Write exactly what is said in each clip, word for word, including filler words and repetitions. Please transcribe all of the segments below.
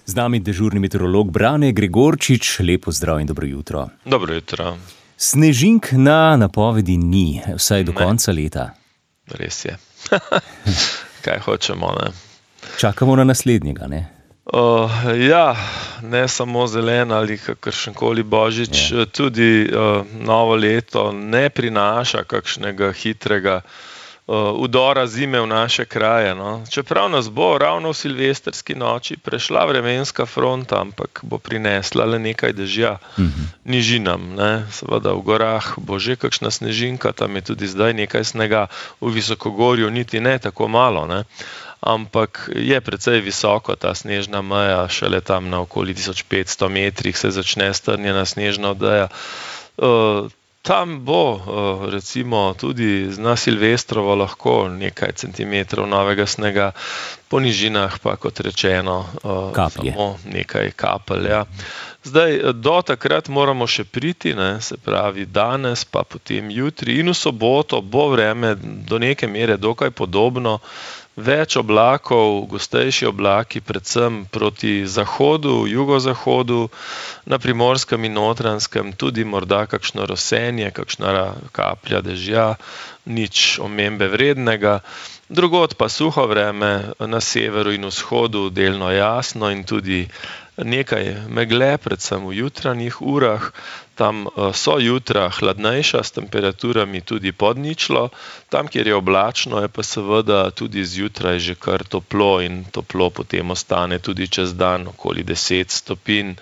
Z nami dežurni meteorolog Brane Gregorčič, lepo zdrav in dobro jutro. Dobro jutro. Snežink na napovedi ni, vsaj do ne. konca leta. Res je. Kaj hočemo, ne? Čakamo na naslednjega, ne? Uh, ja, ne samo zelen ali kakršenkoli božič, ja. Tudi uh, novo leto ne prinaša kakšnega hitrega uh, udora zime v naše kraje. No. Čeprav nas bo ravno v silvestrski noči prešla vremenska fronta, ampak bo prinesla le nekaj dežja uh-huh. nižinam. Ne. Seveda v gorah bo že kakšna snežinka, tam je tudi zdaj nekaj snega, v visokogorju niti ne tako malo, ne. Ampak je precej visoko ta snežna meja, šele tam na okoli tisoč petsto metrih se začne strnjena snežna odeja. Uh, tam bo, uh, recimo, tudi na Silvestrovo lahko nekaj centimetrov novega snega, po nižinah pa, kot rečeno, uh, samo nekaj kapelj. Ja. Zdaj, do takrat moramo še priti, ne, se pravi danes, pa potem jutri in v soboto bo vreme do neke mere dokaj podobno. Več oblakov, gostejši oblaki, predvsem proti zahodu, jugozahodu, na Primorskem in Notranjskem, tudi morda kakšno rosenje, kakšna kaplja dežja, nič omembe vrednega. Drugod pa suho vreme, na severu in vzhodu delno jasno in tudi nekaj megle, predvsem v jutranjih urah. Tam so jutra hladnejša s temperaturami tudi pod ničlo, tam, kjer je oblačno, je pa seveda tudi zjutraj že kar toplo in toplo potem ostane tudi čez dan, okoli deset stopinj.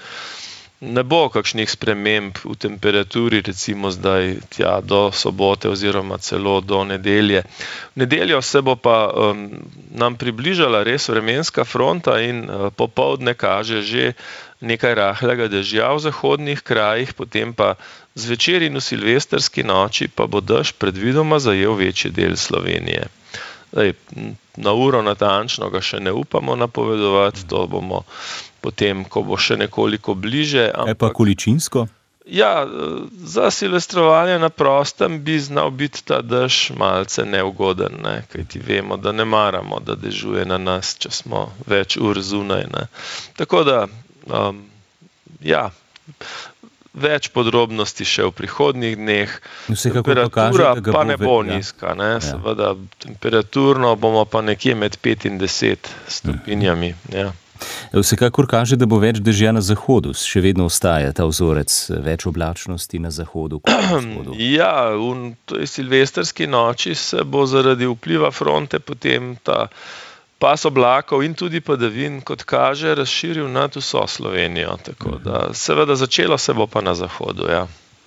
Ne bo kakšnih sprememb v temperaturi, recimo zdaj tja do sobote oziroma celo do nedelje. V nedeljo se bo pa um, nam približala res vremenska fronta in uh, popoldne kaže že nekaj rahlega dežja v zahodnih krajih, potem pa zvečer in v silvestrski noči pa bo dež predvidoma zajel večji del Slovenije. Zdaj, na uro natančno ga še ne upamo napovedovati, to bomo potem, ko bo še nekoliko bliže. Ampak, je pa količinsko? Ja, za silvestrovanje na prostem bi znal biti ta dež malce neugoden, ne? Kajti vemo, da ne maramo, da dežuje na nas, če smo več ur zunaj. Ne? Tako da, um, ja, več podrobnosti še v prihodnjih dneh. Temperatura kaže, pa ne bo nizka, ne? Ja. Seveda temperaturno bomo pa nekje med pet in deset stopinjami. Ja. Vsekakor kaže, da bo več dežja na zahodu, še vedno ostaja ta vzorec več oblačnosti na zahodu kot na vzhodu. Ja, v tej silvestrski noči se bo zaradi vpliva fronte potem ta pas oblakov in tudi padavin, kot kaže, razširil nad vso Slovenijo. Tako da seveda začelo se bo pa na zahodu, ja.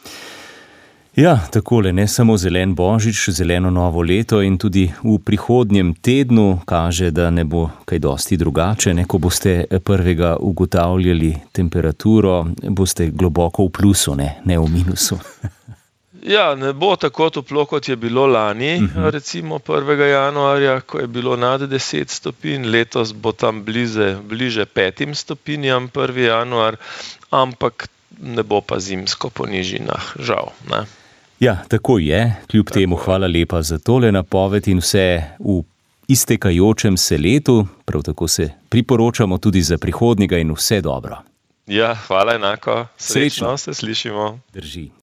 Ja, takole, ne samo zelen božič, zeleno novo leto in tudi v prihodnjem tednu kaže, da ne bo kaj dosti drugače. Ne, ko boste prvega ugotavljali temperaturo, boste globoko v plusu, ne, ne v minusu. Ja, ne bo tako toplo, kot je bilo lani, uh-huh. recimo prvega januarja, ko je bilo nad deset stopinj, letos bo tam bliže, bliže petim stopinjam prvi januar, ampak ne bo pa zimsko po nižinah, žal, ne. Ja, tako je. Kljub tako temu hvala lepa za tole napoved in vse v iztekajočem se letu. Prav tako se priporočamo tudi za prihodnjega in vse dobro. Ja, hvala enako. Srečno, Srečno. Se slišimo. Drži.